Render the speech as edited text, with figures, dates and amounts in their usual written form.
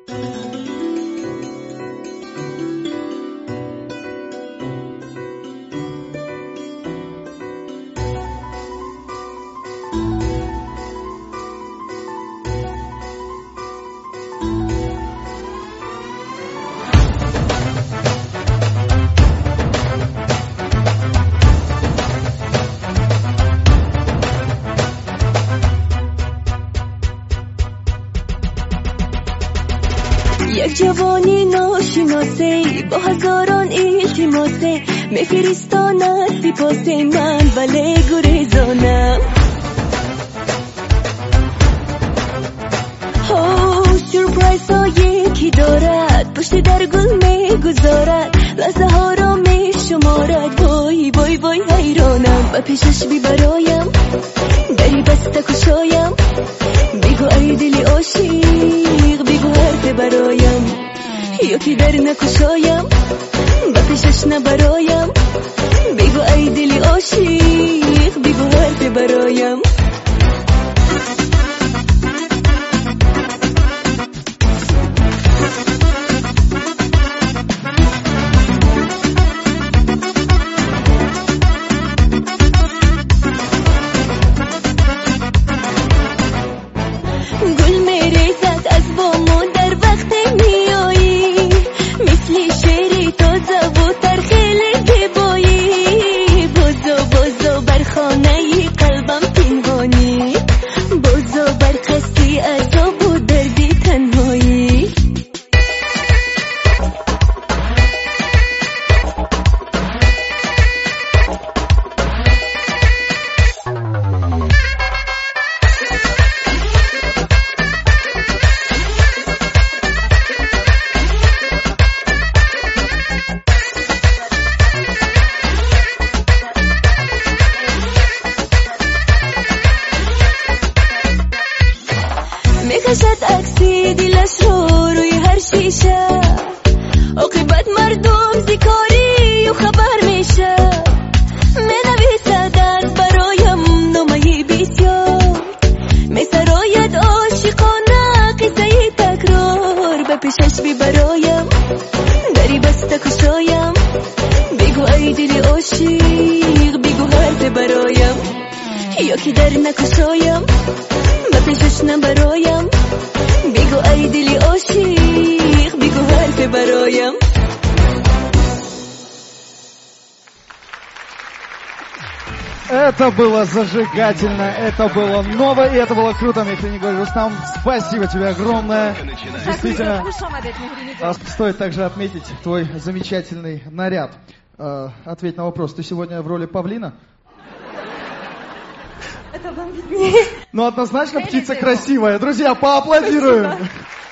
یک جوانی ناشناسه با هزاران التماسه میفرستاند سپاس من ولی گریزانم. سورپرایز ها یکی دارد پشت در گل میگذارد لحظه ها را میشمارد. وای وای وای حیرانم و پیشش بی برایم دری بسته کشایم. بگو ای دلی عاشق بگو حرف برایم یکی در نکشایم و پیشش نبرایم. بگو ای دلی عاشق بگو حرف برایم. گل میریزد از بامون در وقت میایی مثل شعری تازه و ترخیل زیبایی. بازو بازو بر خانه قلبم پنهانی بازو بر خستی عذاب و دردی تنهایی. میکشد عکسی دلش رو روی هر شیشه عاقبت مردم زیکاری و خبر میشه. مینویسدن برایم نامه بسیار میسراید عاشقانه قصه تکرار. به پیشش بی برایم دری بسته کشایم. بگو ای دل عاشق بگو حرف برایم یکی در نکشایم و پیشش نبرایم. بگو ای دلی عاشق بگو حرف برایم. Это было зажигательно, это было ново, и это было круто, Мехренигорий Рустам. Спасибо тебе огромное. Действительно, стоит также отметить твой замечательный наряд. Ответь на вопрос, ты сегодня в роли павлина? Это вам виднее. Ну, однозначно птица красивая. Друзья, поаплодируем.